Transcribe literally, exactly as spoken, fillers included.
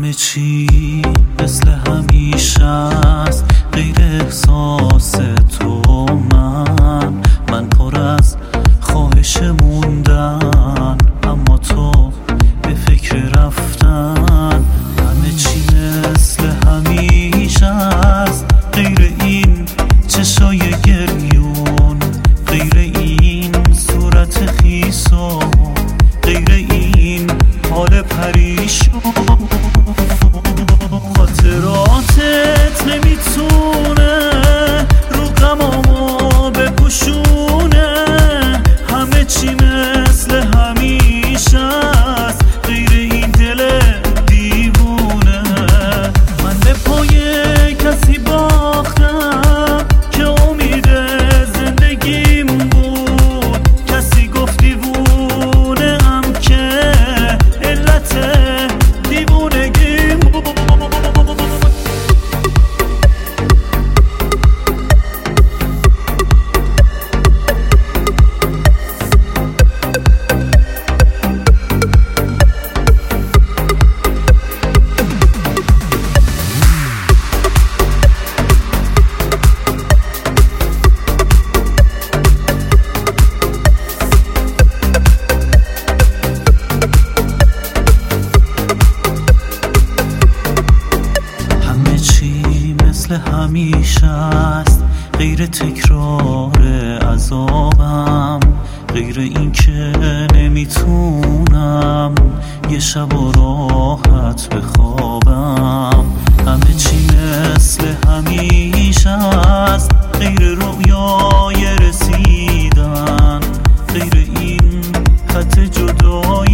همه چی مثل همیشه است، غیر احساس تو. من من پر از خواهش موندن، اما تو به فکر رفتن. همه چی مثل همیشه است، غیر این چشای گریون، غیر این صورت خیسا، غیر این حال پریشون. خاطراتت نمیتونه رو غمامو بپوشونه. همه چی مثل همیشه است، غیر این دل دیوونه. من به پای کسی باختم که امید زندگیم بود. کسی گفت دیوونه ام که علت دیوونگیم بود. همیشه است، غیر تکرار عذابم، غیر این که نمیتونم یه شب و راحت بخوابم. همه چی مثل همیشه است، غیر رویای رسیدن، غیر این خط جدایی.